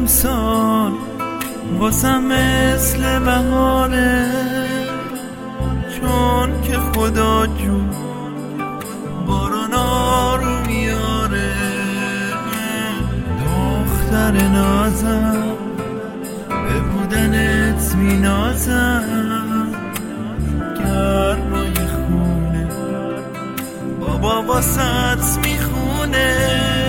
امسال واسم مثل بهاره، چون که خدا جون بارانا رو میاره. دختر نازم به بودنت مینازم، گرمای خونه بابا واسط میخونه.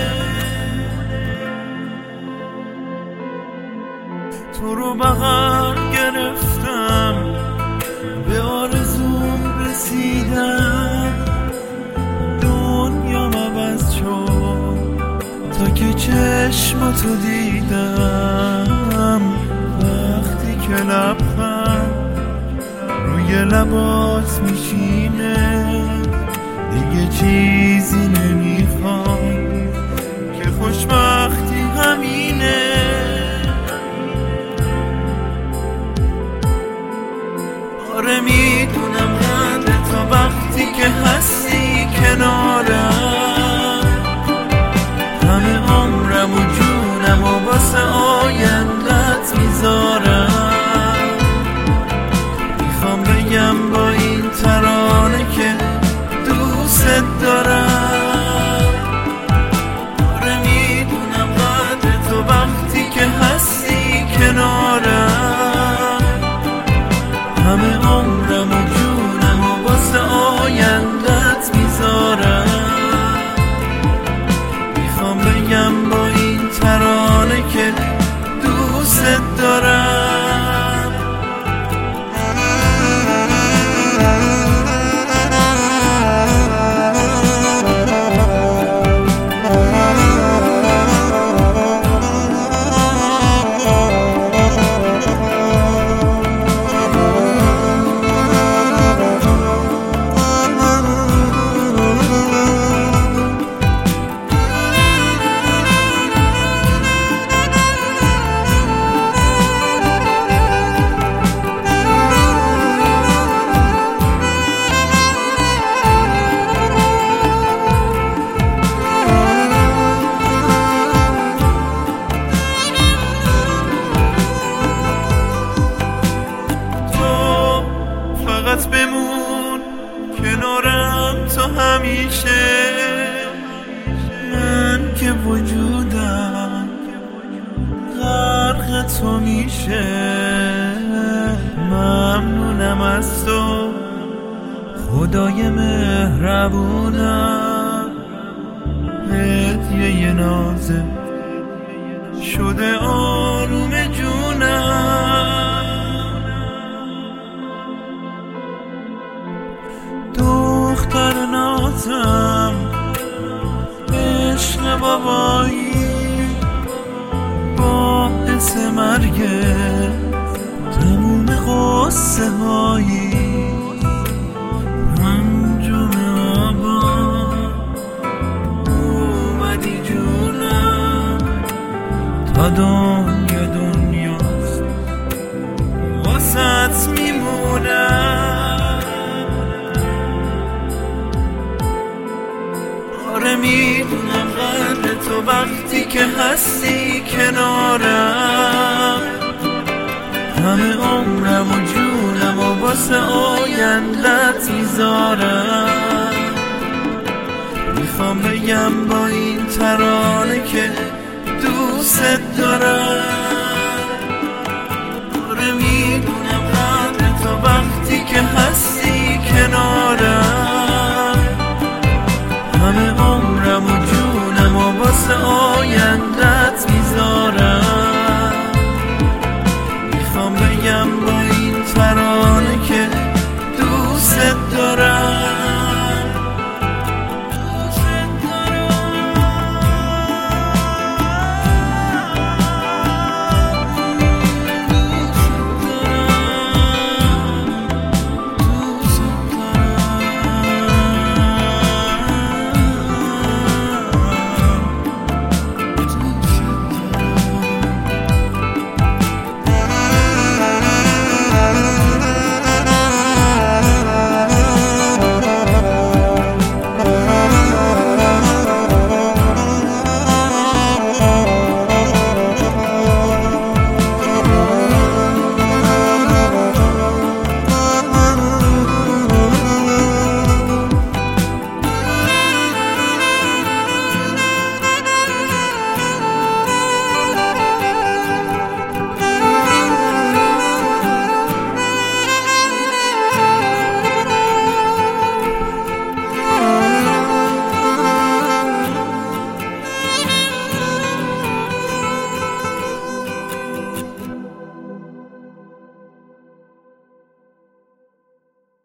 تو رو بغل گرفتم، به آرزوم رسیدم، دنیا عوض شد تا که چشماتو دیدم. وقتی که لبخند روی لبات میشینه، دیگه چیزی نمیخوام که خوشبختی همینه. آره میدونم قدر تا وقتی که هستی کنارم، همه عمرم و جونم و واسه آیندت میذارم. میخوام بگم با این ترانه که دوست دارم. آره میدونم قدر تو وقتی که هستی کنارم، همه عمرم و جونم و واسه آیندت میذارم. میخوام بگم با این ترانه که دوست دارم. بمون کنارم تو همیشه، من که وجودم غرق تو میشه. ممنونم از تو خدای مهربونم، هدیه نازه شده آروم جونم. دختر نازم عشق بابایی، باعث مرگ تموم قصه هایی. انجام آبا اومدی جونم، تا دنیاست واسط میمونم. آره میدونم قدر تو وقتی که هستی کنارم، همه عمرم و جونم و واسه آیندت میذارم. میخوام بگم با این ترانه که دوست دارم. آره میدونم قدر تو وقتی که هستی کنارم،